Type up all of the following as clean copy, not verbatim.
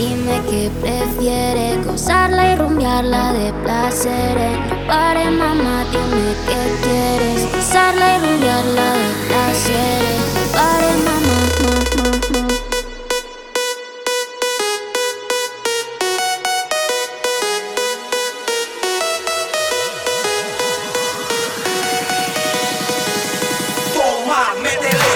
Dime qué prefieres, gozarla y rumbearla de placeres. No pares, mamá, dime qué quieres, gozarla y rumbearla de placeres. No pares, mamá, mamá. Toma, métele.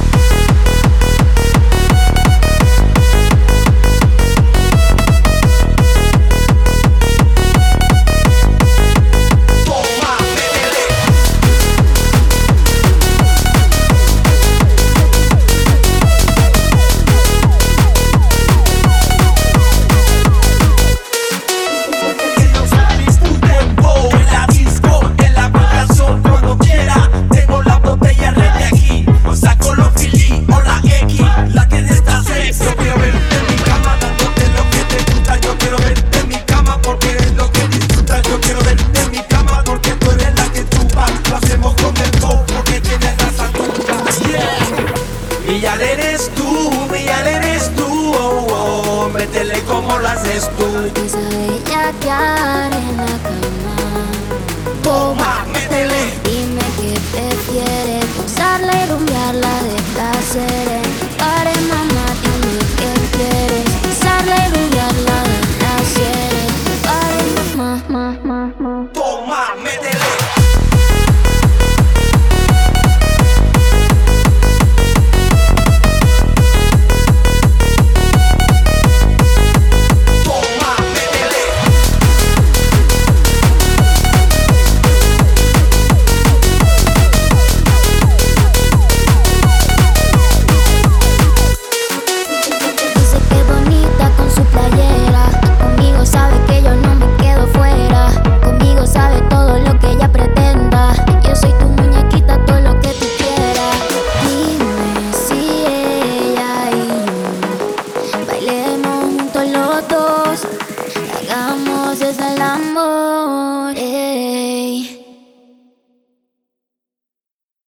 Villar eres tú, oh, oh, métele como lo haces tú. Esa bellaquear en la cama. Toma, métele. Dime qué prefieres, gozarla y rumbearla de placeres.